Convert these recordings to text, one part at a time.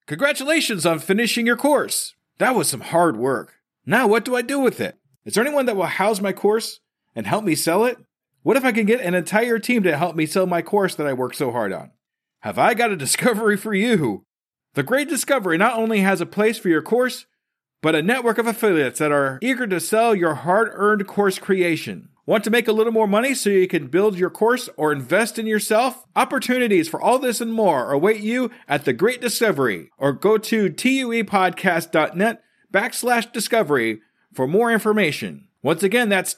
Congratulations on finishing your course. That was some hard work. Now what do I do with it? Is there anyone that will house my course and help me sell it? What if I can get an entire team to help me sell my course that I worked so hard on? Have I got a discovery for you? The Great Discovery not only has a place for your course, but a network of affiliates that are eager to sell your hard-earned course creation. Want to make a little more money so you can build your course or invest in yourself? Opportunities for all this and more await you at The Great Discovery, or go to tuepodcast.net/discovery for more information. Once again, that's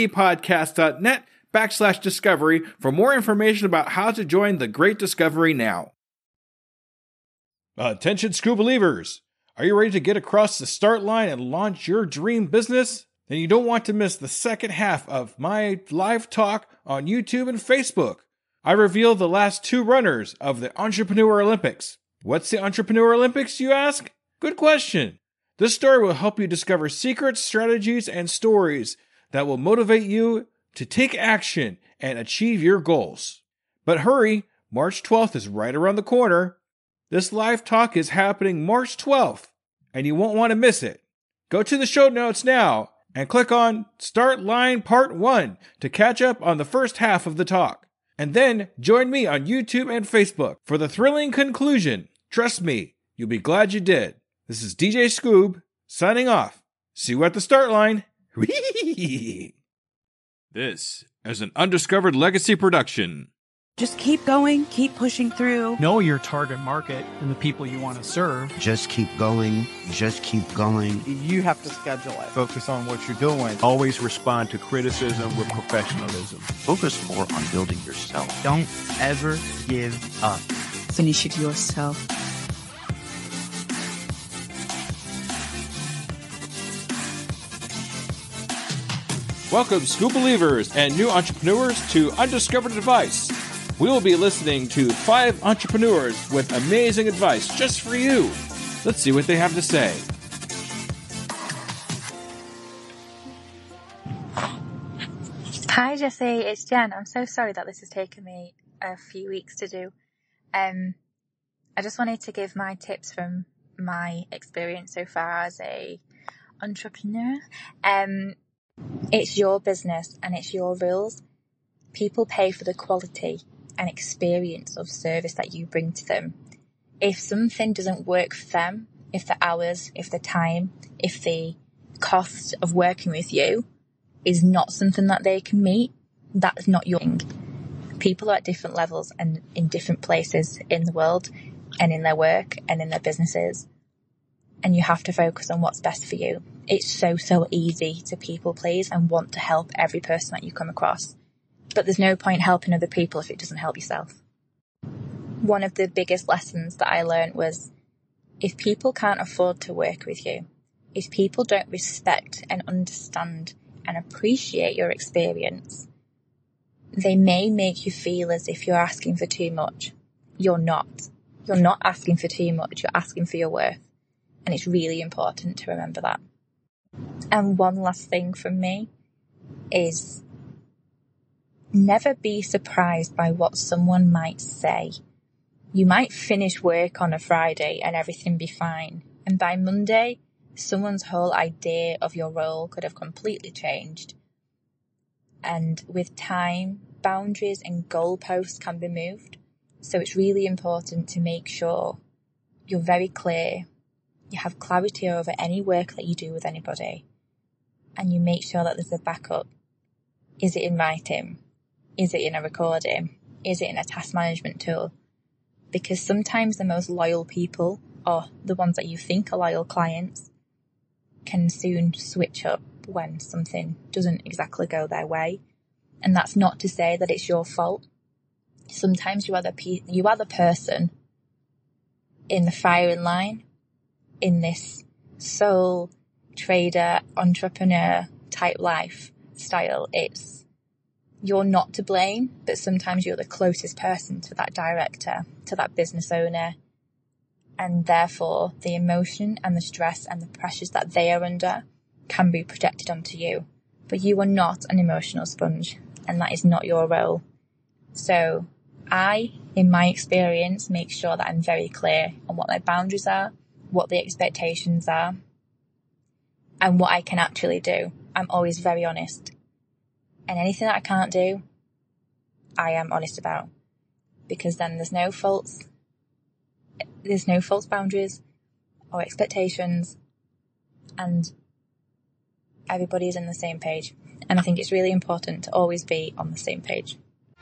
tuepodcast.net/discovery for more information about how to join The Great Discovery now. Attention, Scoo Believers! Are you ready to get across the start line and launch your dream business? Then you don't want to miss the second half of my live talk on YouTube and Facebook. I reveal the last 2 runners of the Entrepreneur Olympics. What's the Entrepreneur Olympics, you ask? Good question. This story will help you discover secrets, strategies, and stories that will motivate you to take action and achieve your goals. But hurry, March 12th is right around the corner. This live talk is happening March 12th, and you won't want to miss it. Go to the show notes now and click on Start Line Part 1 to catch up on the first half of the talk. And then join me on YouTube and Facebook for the thrilling conclusion. Trust me, you'll be glad you did. This is DJ Scoob, signing off. See you at the start line. This is an Undiscovered Legacy production. Just keep going, keep pushing through. Know your target market and the people you want to serve. Just keep going, just keep going. You have to schedule it. Focus on what you're doing. Always respond to criticism with professionalism. Focus more on building yourself. Don't ever give up. Finish it yourself. Welcome, Scoo Believers and new entrepreneurs to Undiscovered Advice. We will be listening to 5 entrepreneurs with amazing advice just for you. Let's see what they have to say. Hi Jesse, it's Jen. I'm so sorry that this has taken me a few weeks to do. I just wanted to give my tips from my experience so far as a entrepreneur. It's your business and it's your rules. People pay for the quality and experience of service that you bring to them. If something doesn't work for them, if the hours, if the time, if the cost of working with you is not something that they can meet, that's not your thing. People are at different levels and in different places in the world and in their work and in their businesses. And you have to focus on what's best for you. It's so easy to people please and want to help every person that you come across. But there's no point helping other people if it doesn't help yourself. One of the biggest lessons that I learned was if people can't afford to work with you, if people don't respect and understand and appreciate your experience, they may make you feel as if you're asking for too much. You're not. You're not asking for too much. You're asking for your worth. And it's really important to remember that. And one last thing from me is never be surprised by what someone might say. You might finish work on a Friday and everything be fine. And by Monday, someone's whole idea of your role could have completely changed. And with time, boundaries and goalposts can be moved. So it's really important to make sure you're very clear. You have clarity over any work that you do with anybody. And you make sure that there's a backup. Is it in writing? Is it in a recording? Is it in a task management tool? Because sometimes the most loyal people, or the ones that you think are loyal clients, can soon switch up when something doesn't exactly go their way. And that's not to say that it's your fault. Sometimes you are the person in the firing line in this sole trader, entrepreneur type lifestyle. You're not to blame, but sometimes you're the closest person to that director, to that business owner. And therefore, the emotion and the stress and the pressures that they are under can be projected onto you. But you are not an emotional sponge, and that is not your role. So I in my experience, make sure that I'm very clear on what my boundaries are, what the expectations are, and what I can actually do. I'm always very honest. And anything that I can't do, I am honest about. Because then there's no false boundaries or expectations, and everybody's on the same page. And I think it's really important to always be on the same page.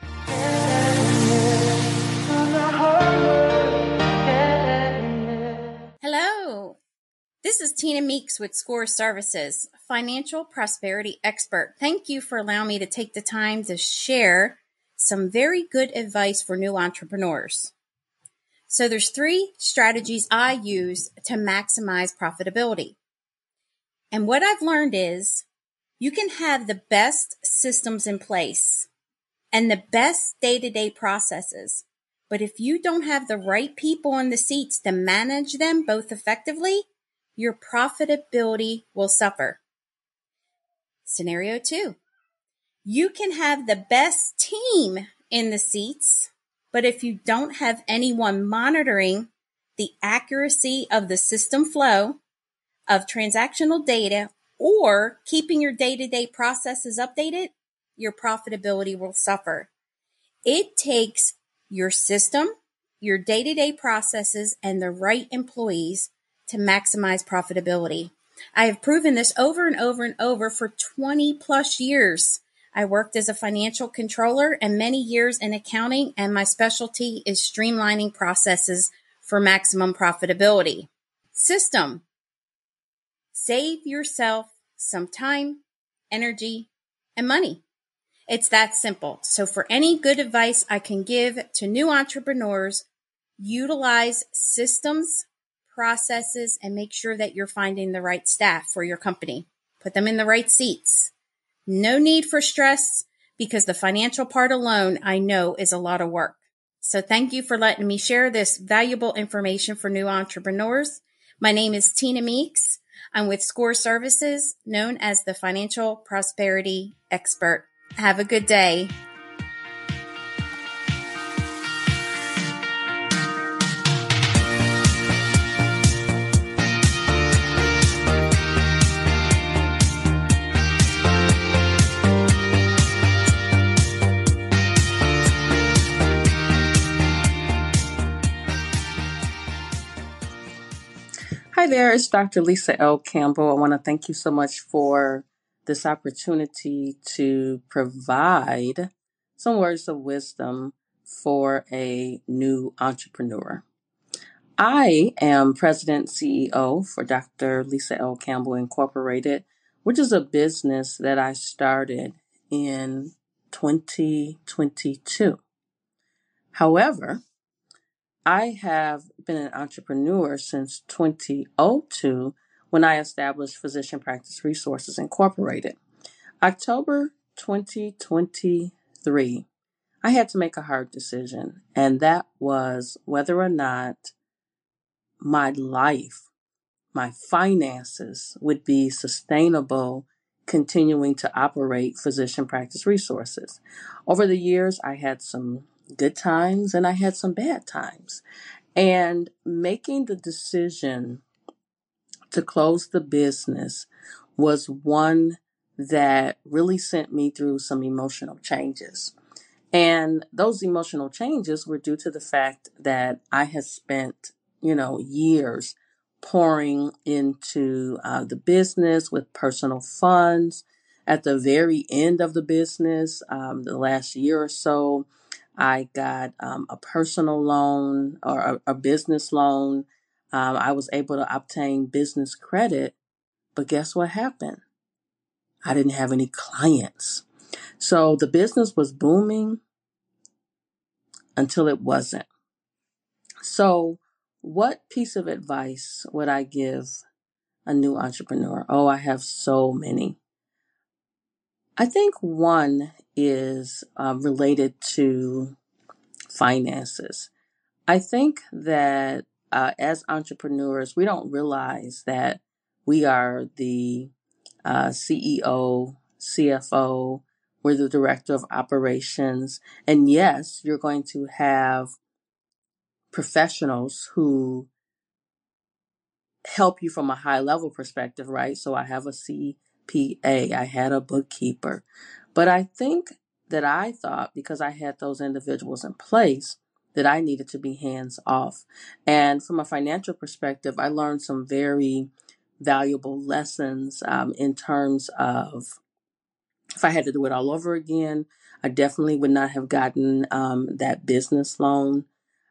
Hello, this is Tina Meeks with SCORE Services, financial prosperity expert. Thank you for allowing me to take the time to share some very good advice for new entrepreneurs. So there's 3 strategies I use to maximize profitability. And what I've learned is you can have the best systems in place and the best day-to-day processes. But if you don't have the right people in the seats to manage them both effectively, your profitability will suffer. Scenario 2. You can have the best team in the seats, but if you don't have anyone monitoring the accuracy of the system flow of transactional data or keeping your day-to-day processes updated, your profitability will suffer. It takes your system, your day-to-day processes, and the right employees to maximize profitability. I have proven this over and over and over for 20 plus years. I worked as a financial controller and many years in accounting, and my specialty is streamlining processes for maximum profitability. System. Save yourself some time, energy, and money. It's that simple. So for any good advice I can give to new entrepreneurs, utilize systems, processes, and make sure that you're finding the right staff for your company. Put them in the right seats. No need for stress, because the financial part alone, I know, is a lot of work. So thank you for letting me share this valuable information for new entrepreneurs. My name is Tina Meeks. I'm with SCORE Services, known as the Financial Prosperity Expert. Have a good day. Hi there, it's Dr. Lisa L. Campbell. I want to thank you so much for this opportunity to provide some words of wisdom for a new entrepreneur. I am President CEO for Dr. Lisa L. Campbell Incorporated, which is a business that I started in 2022. However, I have been an entrepreneur since 2002 when I established Physician Practice Resources Incorporated. October 2023, I had to make a hard decision, and that was whether or not my life, my finances would be sustainable continuing to operate Physician Practice Resources. Over the years, I had some good times and I had some bad times. And making the decision to close the business was one that really sent me through some emotional changes. And those emotional changes were due to the fact that I had spent, years pouring into the business with personal funds. At the very end of the business, the last year or so, I got a personal loan or a business loan. I was able to obtain business credit, but guess what happened? I didn't have any clients. So the business was booming until it wasn't. So what piece of advice would I give a new entrepreneur? Oh, I have so many. I think one is related to finances. I think that as entrepreneurs, we don't realize that we are the CEO, CFO, with the director of operations. And yes, you're going to have professionals who help you from a high level perspective, right? So I have a CPA, I had a bookkeeper, but I think that I thought because I had those individuals in place that I needed to be hands off. And from a financial perspective, I learned some very valuable lessons in terms of if I had to do it all over again, I definitely would not have gotten that business loan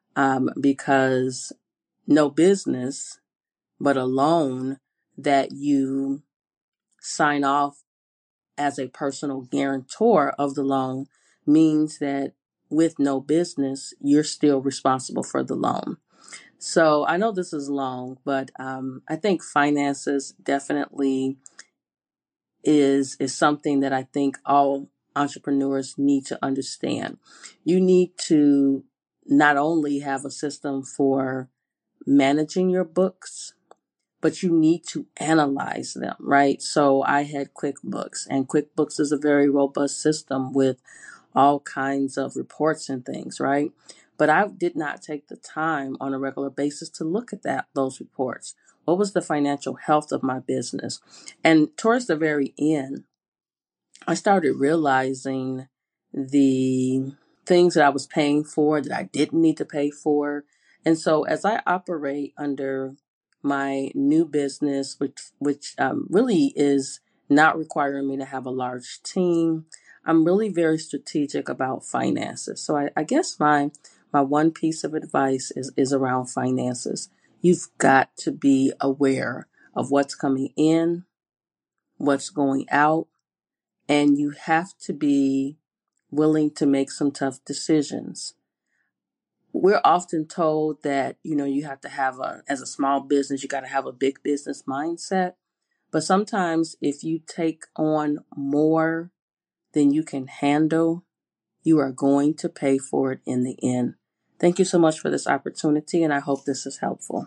because no business, but a loan that you sign off as a personal guarantor of the loan means that with no business, you're still responsible for the loan. So I know this is long, but I think finances definitely is something that I think all entrepreneurs need to understand. You need to not only have a system for managing your books, but you need to analyze them, right? So I had QuickBooks, and QuickBooks is a very robust system with all kinds of reports and things, right? But I did not take the time on a regular basis to look at those reports. What was the financial health of my business? And towards the very end, I started realizing the things that I was paying for that I didn't need to pay for. And so as I operate under my new business, which really is not requiring me to have a large team, I'm really very strategic about finances. So I guess my one piece of advice is around finances. You've got to be aware of what's coming in, what's going out, and you have to be willing to make some tough decisions. We're often told that, you have to have as a small business, you got to have a big business mindset. But sometimes if you take on more than you can handle, you are going to pay for it in the end. Thank you so much for this opportunity, and I hope this is helpful.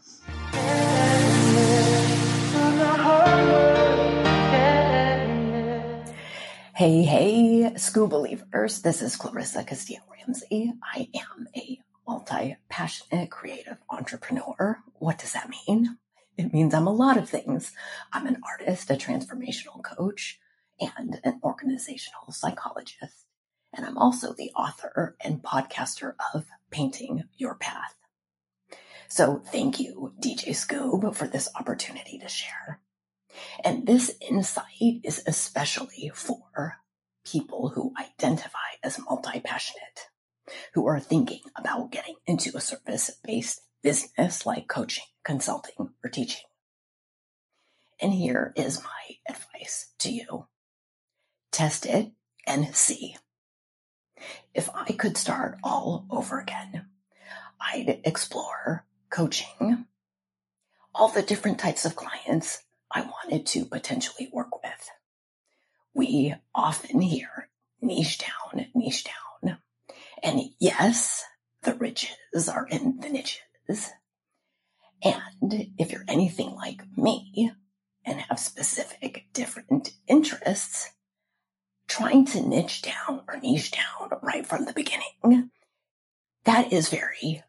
Hey, School Believers. This is Clarissa Castillo-Ramsey. I am a multi-passionate creative entrepreneur. What does that mean? It means I'm a lot of things. I'm an artist, a transformational coach, and an organizational psychologist. And I'm also the author and podcaster of Painting Your Path. So thank you, DJ Scoob, for this opportunity to share. And this insight is especially for people who identify as multi-passionate, who are thinking about getting into a service-based business like coaching, consulting, or teaching. And here is my advice to you. Test it and see. If I could start all over again, I'd explore coaching, all the different types of clients I wanted to potentially work with. We often hear niche down. And yes, the riches are in the niches. And if you're anything like me and have specific different interests, trying to niche down or niche down right from the beginning, that is very,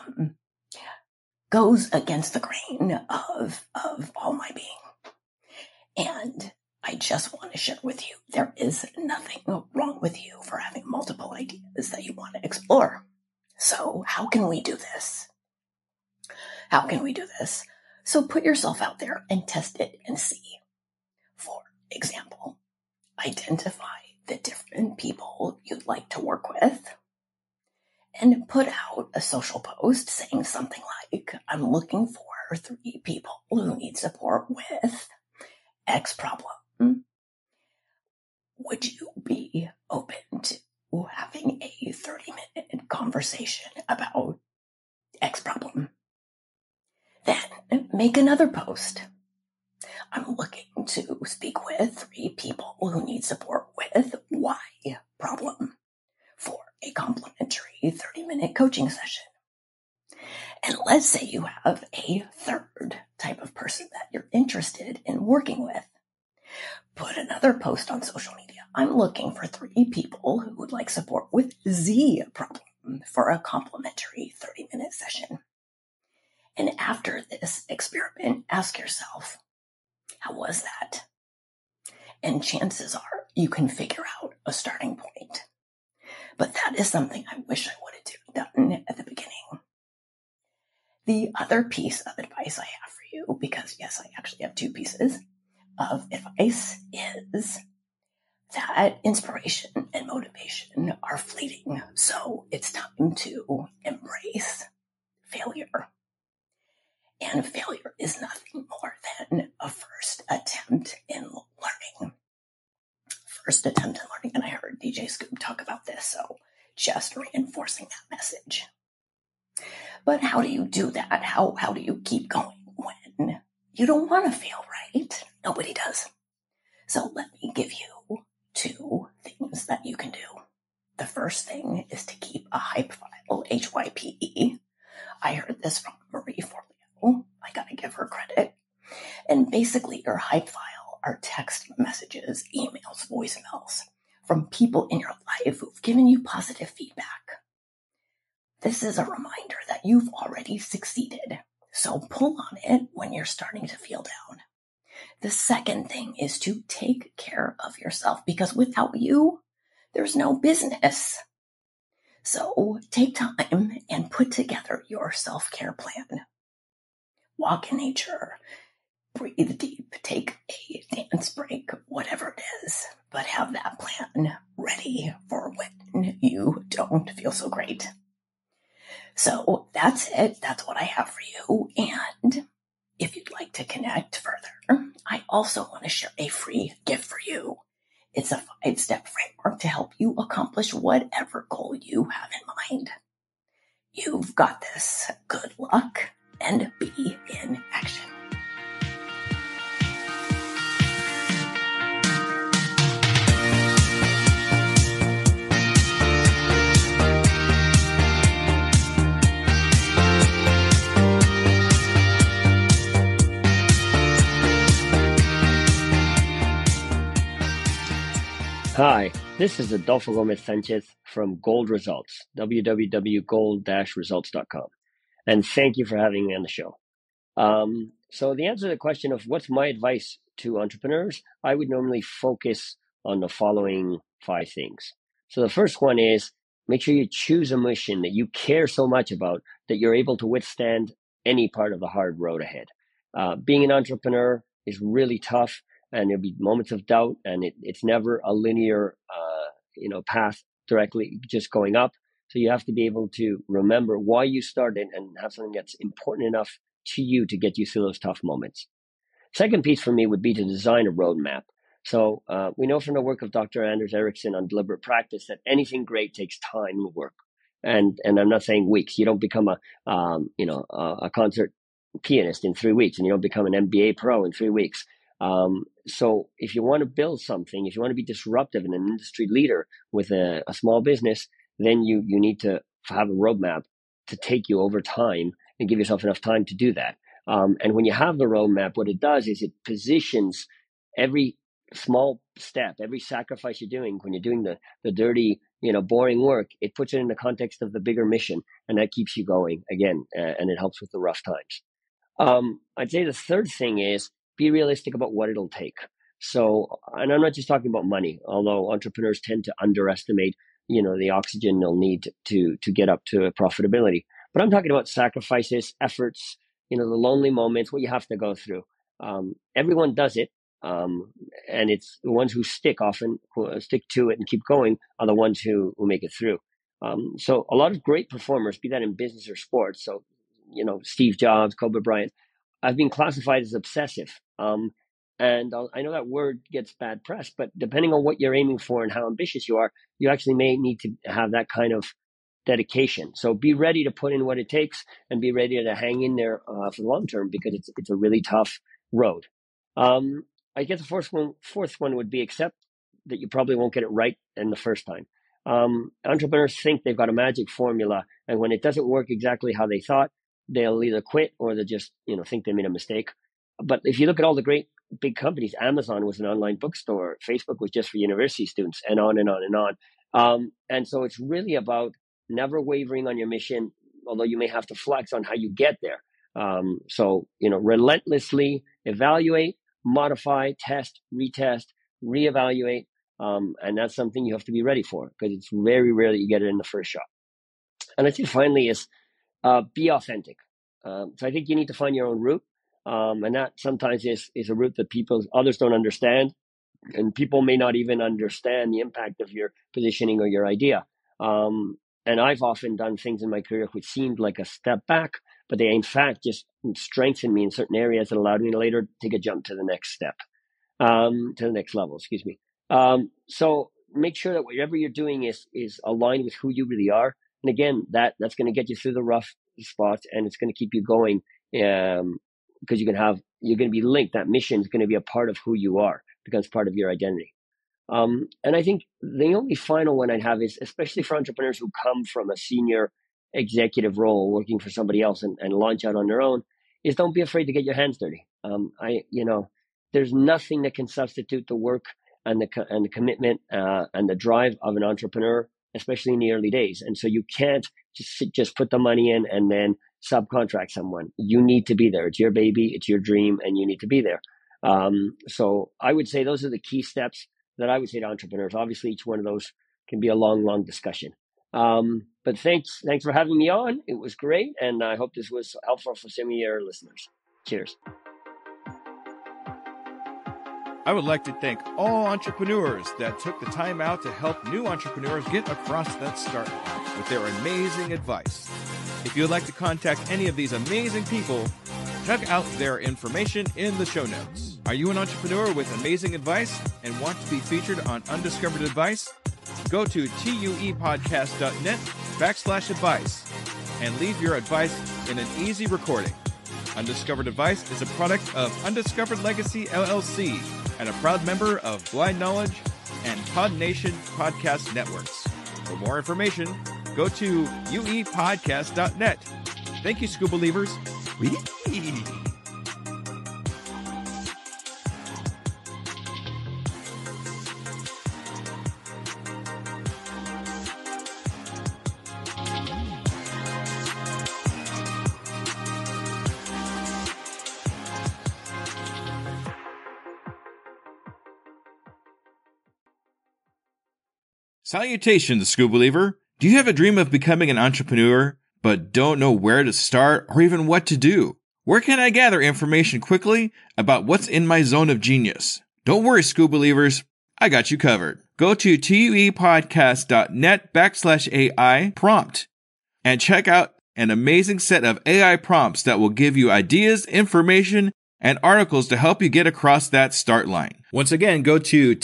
goes against the grain of all my being. And I just want to share with you, there is nothing wrong with you for having multiple ideas that you want to explore. So how can we do this? So put yourself out there and test it and see. For example, identify the different people you'd like to work with and put out a social post saying something like, I'm looking for 3 people who need support with X problem. Would you be open to having a 30-minute conversation about X problem? Then make another post. I'm looking to speak with 3 people who need support with Y problem for a complimentary 30-minute coaching session. And let's say you have a third type of person that you're interested in working with. Put another post on social media I'm looking for 3 people who would like support with the problem for a complimentary 30-minute session. And after this experiment, ask yourself, how was that? And chances are you can figure out a starting point. But that is something I wish I would have done at the beginning. The other piece of advice I have for you, because yes, I actually have 2 pieces of advice, is that inspiration and motivation are fleeting. So it's time to embrace failure. And failure is nothing more than a first attempt in learning. First attempt in learning. And I heard DJ Scoop talk about this, so just reinforcing that message. But how do you do that? How do you keep going when you don't want to fail, right? Nobody does. So let me give you 2 things that you can do. The first thing is to keep a hype file, HYPE. I heard this from Marie Forleo. I gotta give her credit. And basically your hype file are text messages, emails, voicemails from people in your life who've given you positive feedback. This is a reminder that you've already succeeded. So pull on it when you're starting to feel down. The second thing is to take care of yourself, because without you, there's no business. So take time and put together your self-care plan. Walk in nature, breathe deep, take a dance break, whatever it is, but have that plan ready for when you don't feel so great. So that's it. That's what I have for you. And if you'd like to connect further, I also want to share a free gift for you. It's a 5-step framework to help you accomplish whatever goal you have in mind. You've got this. Good luck and be in action. Hi, this is Adolfo Gomez Sanchez from Gold Results, www.gold-results.com. And thank you for having me on the show. So the answer to the question of what's my advice to entrepreneurs, I would normally focus on the following 5 things. So the first one is make sure you choose a mission that you care so much about that you're able to withstand any part of the hard road ahead. Being an entrepreneur is really tough, and there'll be moments of doubt, and it's never a linear, path directly just going up. So you have to be able to remember why you started and have something that's important enough to you to get you through those tough moments. Second piece for me would be to design a roadmap. So we know from the work of Dr. Anders Ericsson on deliberate practice that anything great takes time and work. And I'm not saying weeks. You don't become a concert pianist in 3 weeks, and you don't become an MBA pro in 3 weeks. So if you want to build something, if you want to be disruptive and an industry leader with a small business, then you need to have a roadmap to take you over time and give yourself enough time to do that. And when you have the roadmap, what it does is it positions every small step, every sacrifice you're doing when you're doing the dirty, boring work. It puts it in the context of the bigger mission, and that keeps you going again, and it helps with the rough times. I'd say the third thing is be realistic about what it'll take. So, and I'm not just talking about money, although entrepreneurs tend to underestimate, the oxygen they'll need to get up to profitability. But I'm talking about sacrifices, efforts, the lonely moments, what you have to go through. Everyone does it. And it's the ones who stick to it and keep going are the ones who make it through. So a lot of great performers, be that in business or sports. So, Steve Jobs, Kobe Bryant, I've been classified as obsessive. And I know that word gets bad press, but depending on what you're aiming for and how ambitious you are, you actually may need to have that kind of dedication. So be ready to put in what it takes and be ready to hang in there for the long term, because it's a really tough road. I guess the fourth one would be accept that you probably won't get it right in the first time. Entrepreneurs think they've got a magic formula, and when it doesn't work exactly how they thought, they'll either quit or they'll just think they made a mistake. But if you look at all the great big companies, Amazon was an online bookstore, Facebook was just for university students, and on and on and on. And so it's really about never wavering on your mission, although you may have to flex on how you get there. So, relentlessly evaluate, modify, test, retest, reevaluate. And that's something you have to be ready for, because it's very rare that you get it in the first shot. And I think finally is be authentic. So I think you need to find your own route. And that sometimes is a route that others don't understand. And people may not even understand the impact of your positioning or your idea. And I've often done things in my career which seemed like a step back, but they in fact just strengthened me in certain areas that allowed me to later take a jump to the next step, to the next level, excuse me. So make sure that whatever you're doing is aligned with who you really are. And again, that's going to get you through the rough spots, and it's going to keep you going, because you're going to be linked. That mission is going to be a part of who you are, becomes part of your identity. And I think the only final one I'd have is, especially for entrepreneurs who come from a senior executive role working for somebody else and launch out on their own, is don't be afraid to get your hands dirty. There's nothing that can substitute the work and the commitment and the drive of an entrepreneur, especially in the early days. And so you can't just put the money in and then subcontract someone. You need to be there. It's your baby, it's your dream, and you need to be there. So I would say those are the key steps that I would say to entrepreneurs. Obviously, each one of those can be a long discussion. But thanks for having me on. It was great, and I hope this was helpful for some of your listeners. Cheers. I would like to thank all entrepreneurs that took the time out to help new entrepreneurs get across that start line with their amazing advice. If you would like to contact any of these amazing people, check out their information in the show notes. Are you an entrepreneur with amazing advice and want to be featured on Undiscovered Advice? Go to tuepodcast.net/advice and leave your advice in an easy recording. Undiscovered Advice is a product of Undiscovered Legacy LLC and a proud member of Blind Knowledge and PodNation podcast networks. For more information, go to uepodcast.net. Thank you, Scuba Believers. Salutations, Scuba Believer. Do you have a dream of becoming an entrepreneur, but don't know where to start or even what to do? Where can I gather information quickly about what's in my zone of genius? Don't worry, Scuba Believers. I got you covered. Go to tuepodcast.net/AI prompt and check out an amazing set of AI prompts that will give you ideas, information, and articles to help you get across that start line. Once again, go to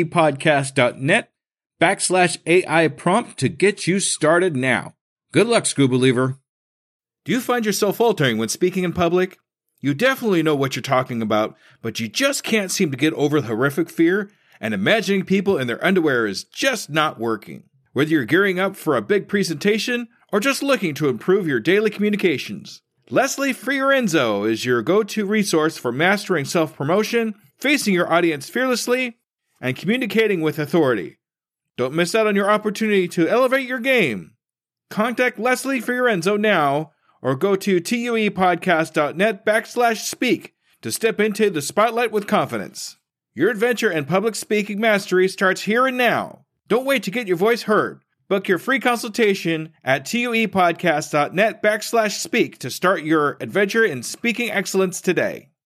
tuepodcast.net/AI prompt to get you started now. Good luck, Scuba Believer. Do you find yourself faltering when speaking in public? You definitely know what you're talking about, but you just can't seem to get over the horrific fear, and imagining people in their underwear is just not working. Whether you're gearing up for a big presentation or just looking to improve your daily communications, Leslie Fiorenzo is your go-to resource for mastering self-promotion, facing your audience fearlessly, and communicating with authority. Don't miss out on your opportunity to elevate your game. Contact Leslie Fiorenzo now or go to tuepodcast.net/speak to step into the spotlight with confidence. Your adventure in public speaking mastery starts here and now. Don't wait to get your voice heard. Book your free consultation at tuepodcast.net/speak to start your adventure in speaking excellence today.